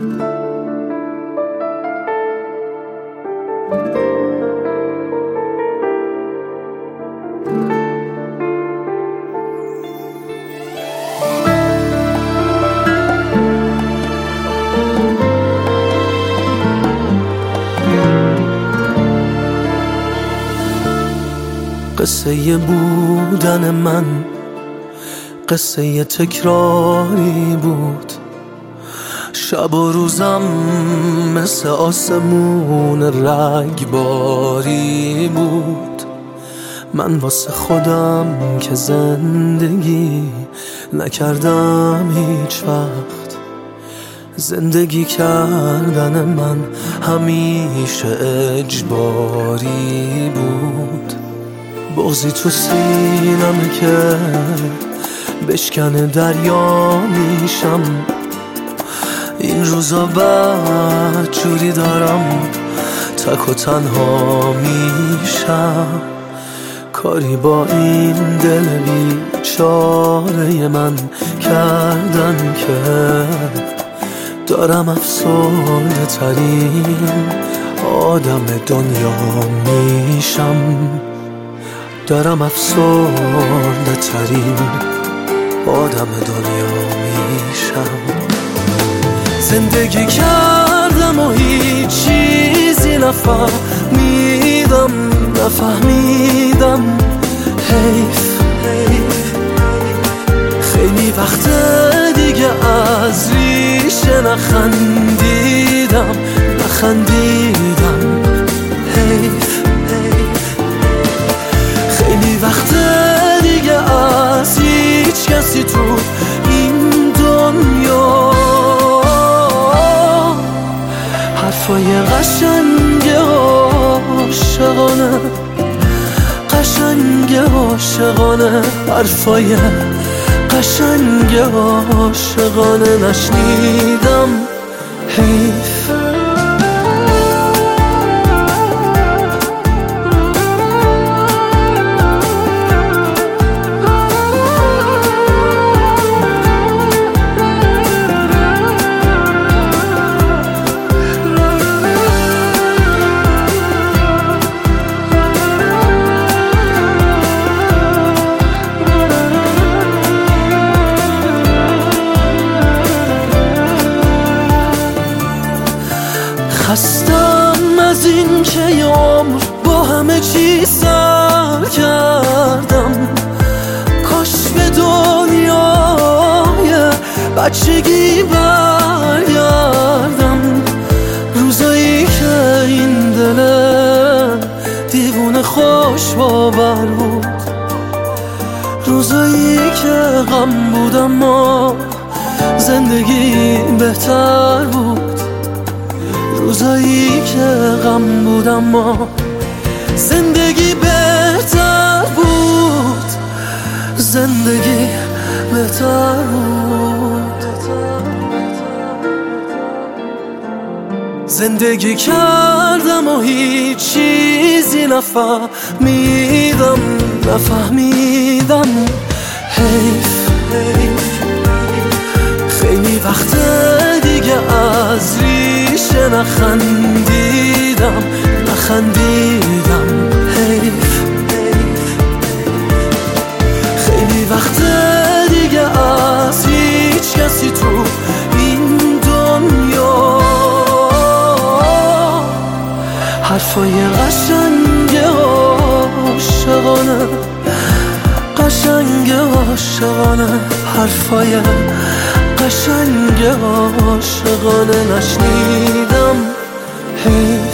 قصه بودن من قصه تکراری بود، شب و روزم مثل آسمون رگباری بود. من واسه خودم که زندگی نکردم هیچ وقت، زندگی کردن من همیشه اجباری بود. بغضی تو سینمه که بشکنه دریا میشم، این روزا بدجوری دارم تک و تنها میشم. کاری با این دل بیچاره من کردن که دارم افسرده ترین آدم دنیا میشم. دارم افسرده ترین آدم دنیا میشم. زندگی کردم و هیچ چیزی نفهمیدم حیف. خیلی وقت دیگه از ریشه نخندیدم حیف. خیلی وقت دیگه از هیچ کسی تو این دنیا حرفای قشنگ عاشقانه حرفای قشنگ عاشقانه نشنیدم حیف. خستم از این که یه عمر با همه چی سر کردم. کاش به دنیای بچگی برگردم. روزایی که این دل دیوونه خوش باور بود، روزایی که غم بود اما زندگی بهتر بود. روزایی که غم بود اما زندگی بهتر بود. زندگی بهتر بود. زندگی کردم و هیچ چیزی نفهمیدم حیف. خیلی وقت دیگه از ریشه نخندیدم حیف. خیلی وقت دیگه از هیچ کسی تو این دنیا حرفای قشنگ عاشقانه حرفای قشنگ عاشقانه نشنیدم حیف.